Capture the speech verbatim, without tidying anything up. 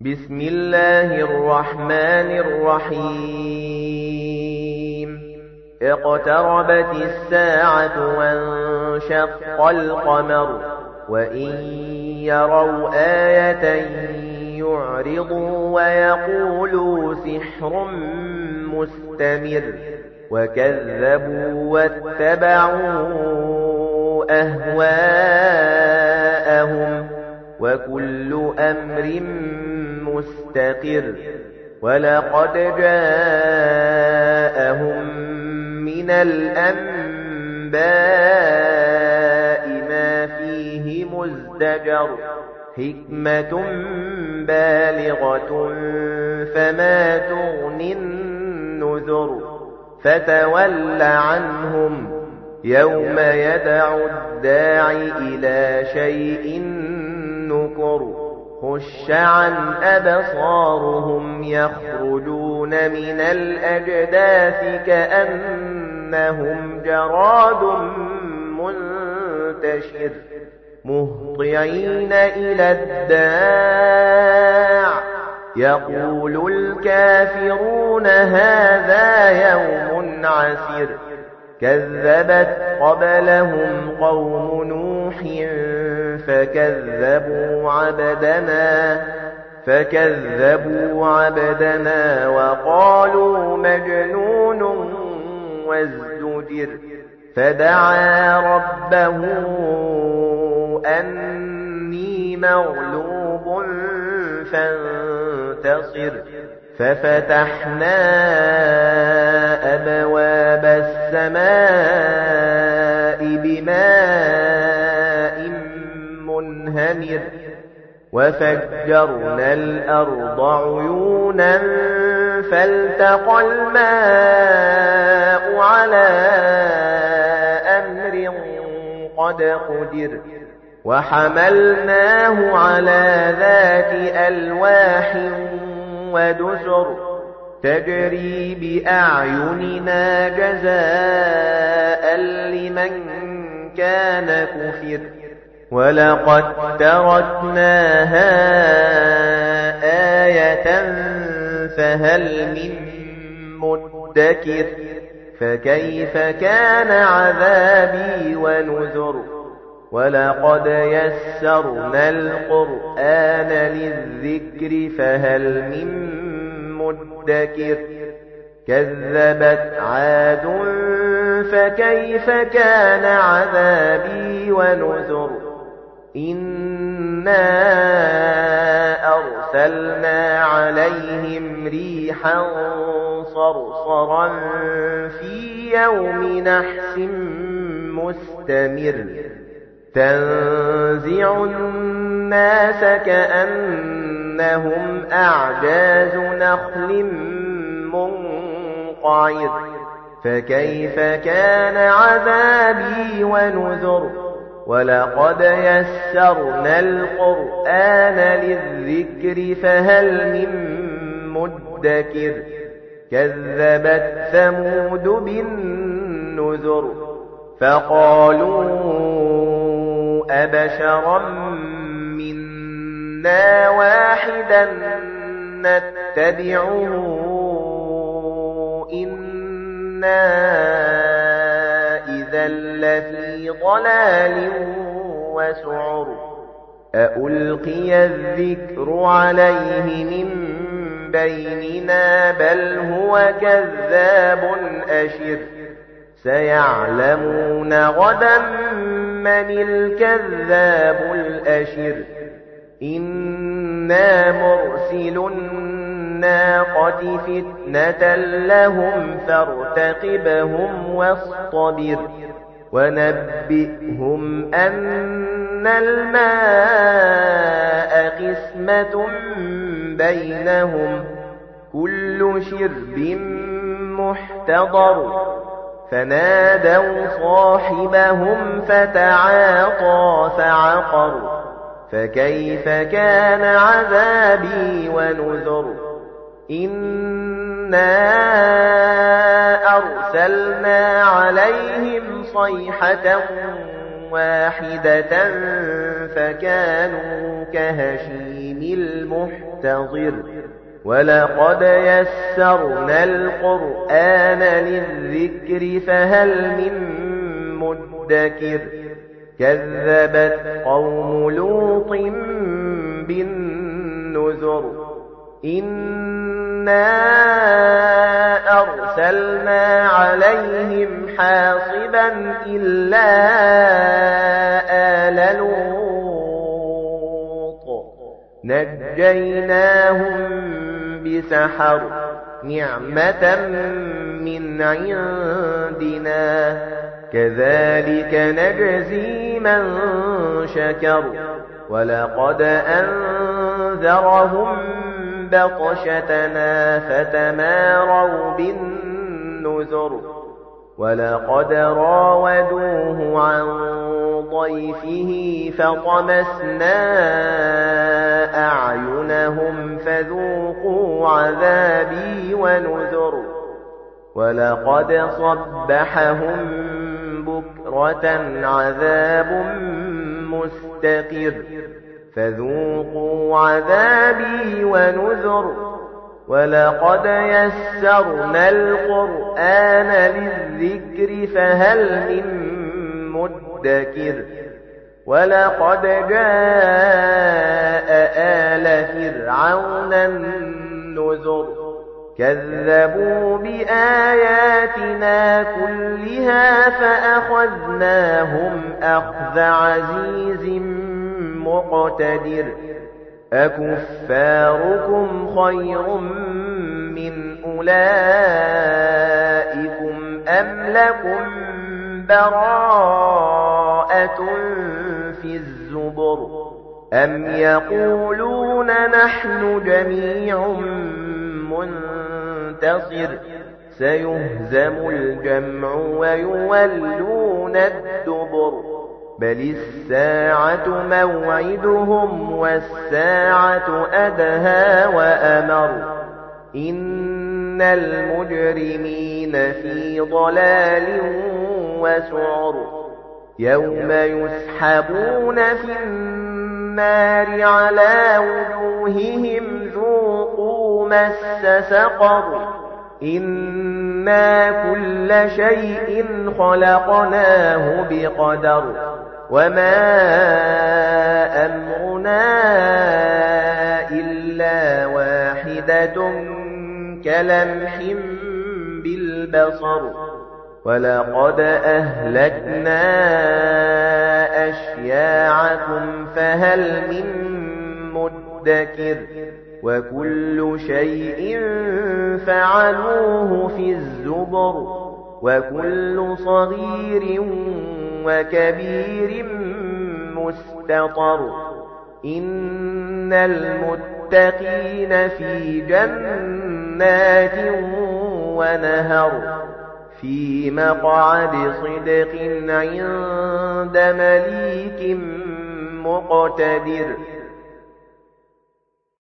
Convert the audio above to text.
بسم الله الرحمن الرحيم اقتربت الساعة وانشق القمر وإن يروا آية يعرضوا ويقولوا سحر مستمر وكذبوا واتبعوا أهواءهم وكل أمر مستقر ولقد جاءهم من الأنباء ما فيه مزدجر حكمة بالغة فما تغني النذر فتول عنهم يوم يدعو الداعي إلى شيء نكر خش عن أبصارهم يخرجون من الأجداث كأنهم جراد منتشر مهطعين إلى الداع يقول الكافرون هذا يوم عسر كذبت قبلهم قوم نوح فكذبوا عبدنا فكذبوا عبدنا وقالوا مجنون وازدجر فدعا ربه أني مغلوب فانتصر ففتحنا أبواب السماء بماء منهمر وفجرنا الأرض عيونا فالتقى الماء على أمر قد قدر وحملناه على ذات ألواح ودسر تجري بأعيننا جزاء لمن كان كفر ولقد تركناها آية فهل من مدكر فكيف كان عذابي ونذر ولقد يسرنا القرآن للذكر فهل من مدكر كذبت عاد فكيف كان عذابي ونذر إنا أرسلنا عليهم ريحا صرصرا في يوم نحس مستمر تنزع الناس كأنهم أعجاز نخل منقعر فكيف كان عذابي ونذر ولقد يسرنا القرآن للذكر فهل من مدكر كذبت ثمود بالنذر فقالوا أبشرا منا واحدا نتبعه إنا إذا لفي ضلال وسعر أألقي الذكر عليه من بيننا بل هو كذاب أشر سيعلمون غدا من الكذاب الأشر إنا مرسل الناقة فتنة لهم فارتقبهم واصطبر ونبئهم أن الماء قسمة بينهم كل شرب محتضر فنادوا صاحبهم فتعاطى فعقر فكيف كان عذابي ونذر إنا أرسلنا عليهم صيحة واحدة فكانوا كهشيم المحتضر ولقد يسرنا القرآن للذكر فهل من مدكر كذبت قوم لوط بالنذر إنا أرسلنا عليهم حاصبا إلا آل لوط نجيناهم بسحر نعمة من عندنا كذلك نجزي من شكر ولقد أنذرهم بطشتنا فتماروا بالنذر ولقد راودوه عن ضيفه فطمسنا أعينهم فذوقوا عذابي ونذر ولقد صبحهم بكرة عذاب مستقر فذوقوا عذابي ونذر ولقد يسرنا القرآن للذكر فهل من مدكر ولقد جاء آل فرعون النذر كذبوا بآياتنا كلها فأخذناهم أخذ عزيز مقتدر أكفاركم خير من أولئكم أم لكم براءة في الزبر أم يقولون نحن جميع منتصر سيهزم الجمع ويولون الدبر بل الساعة موعدهم والساعة أدهى وأمر إن المجرمين في ضلال وسعر يوم يسحبون في النار على وجوههم ذوقوا مس سقر إنا كل شيء خلقناه بقدر وما أمرنا إلا واحدة كلمح بالبصر ولقد أهلكنا أشياعكم فهل من مدكر وكل شيء فعلوه في الزبر وكل صغير وكبير مستطر إن المتقين في جنات ونهر في مقعد صدق عند مليك مقتدر